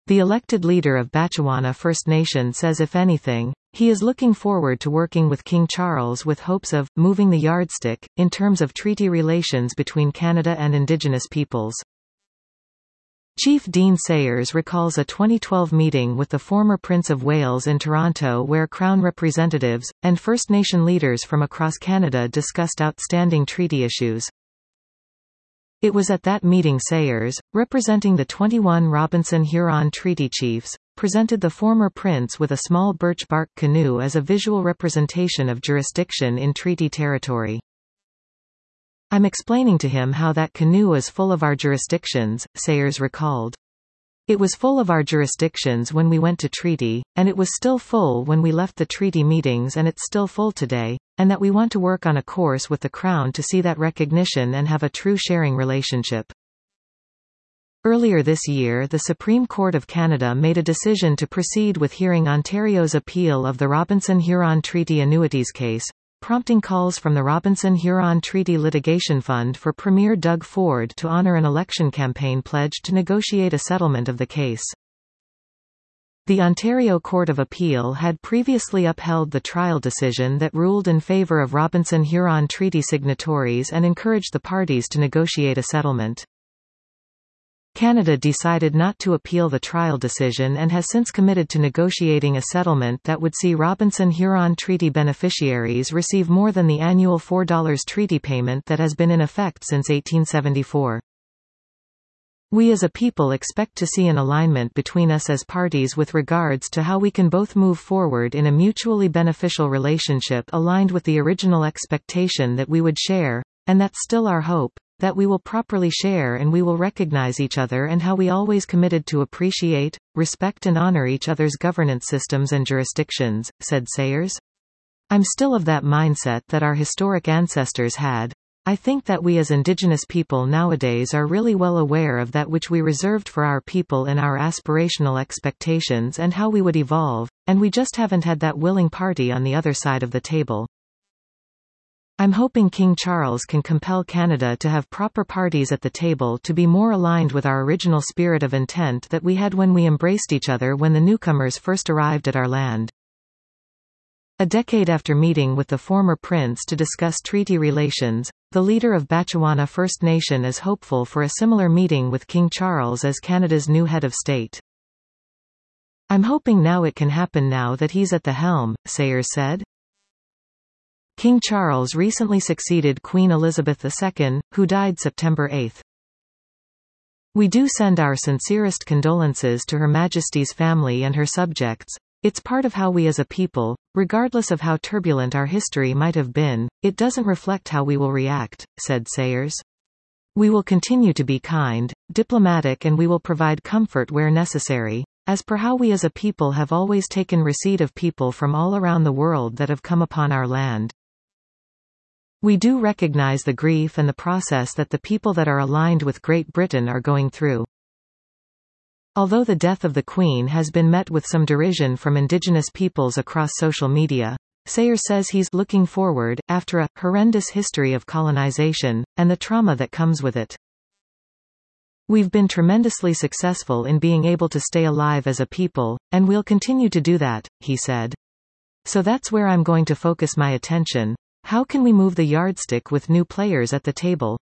The elected leader of Batchewana First Nation says if anything, he is looking forward to working with King Charles with hopes of moving the yardstick in terms of treaty relations between Canada and Indigenous peoples. Chief Dean Sayers recalls a 2012 meeting with the former Prince of Wales in Toronto where Crown representatives, and First Nation leaders from across Canada discussed outstanding treaty issues. It was at that meeting Sayers, representing the 21 Robinson-Huron Treaty Chiefs, presented the former prince with a small birch bark canoe as a visual representation of jurisdiction in treaty territory. "I'm explaining to him how that canoe is full of our jurisdictions," Sayers recalled. "It was full of our jurisdictions when we went to treaty, and it was still full when we left the treaty meetings and it's still full today, and that we want to work on a course with the Crown to see that recognition and have a true sharing relationship." Earlier this year the Supreme Court of Canada made a decision to proceed with hearing Ontario's appeal of the Robinson-Huron Treaty Annuities case, prompting calls from the Robinson-Huron Treaty Litigation Fund for Premier Doug Ford to honour an election campaign pledge to negotiate a settlement of the case. The Ontario Court of Appeal had previously upheld the trial decision that ruled in favour of Robinson-Huron Treaty signatories and encouraged the parties to negotiate a settlement. Canada decided not to appeal the trial decision and has since committed to negotiating a settlement that would see Robinson-Huron Treaty beneficiaries receive more than the annual $4 treaty payment that has been in effect since 1874. "We as a people expect to see an alignment between us as parties with regards to how we can both move forward in a mutually beneficial relationship aligned with the original expectation that we would share, and that's still our hope, that we will properly share and we will recognize each other and how we always committed to appreciate, respect and honor each other's governance systems and jurisdictions," said Sayers. "I'm still of that mindset that our historic ancestors had. I think that we as Indigenous people nowadays are really well aware of that which we reserved for our people in our aspirational expectations and how we would evolve, and we just haven't had that willing party on the other side of the table. I'm hoping King Charles can compel Canada to have proper parties at the table to be more aligned with our original spirit of intent that we had when we embraced each other when the newcomers first arrived at our land." A decade after meeting with the former prince to discuss treaty relations, the leader of Batchewana First Nation is hopeful for a similar meeting with King Charles as Canada's new head of state. "I'm hoping now it can happen now that he's at the helm," Sayers said. King Charles recently succeeded Queen Elizabeth II, who died September 8. "We do send our sincerest condolences to Her Majesty's family and her subjects. It's part of how we as a people, regardless of how turbulent our history might have been, it doesn't reflect how we will react," said Sayers. "We will continue to be kind, diplomatic and we will provide comfort where necessary, as per how we as a people have always taken receipt of people from all around the world that have come upon our land. We do recognize the grief and the process that the people that are aligned with Great Britain are going through." Although the death of the Queen has been met with some derision from Indigenous peoples across social media, Sayers says he's looking forward, after a horrendous history of colonization, and the trauma that comes with it. "We've been tremendously successful in being able to stay alive as a people, and we'll continue to do that," he said. "So that's where I'm going to focus my attention. How can we move the yardstick with new players at the table?"